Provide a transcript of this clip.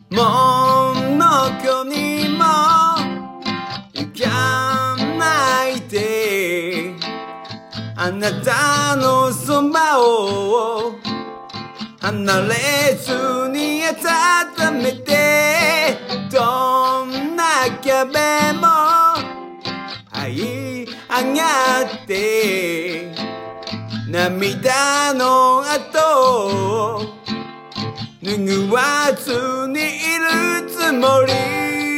もうどこにも行かないで、あなたのそばを離れずに温めて、どんな壁も這い上がって涙の跡を拭わずにいるつもり。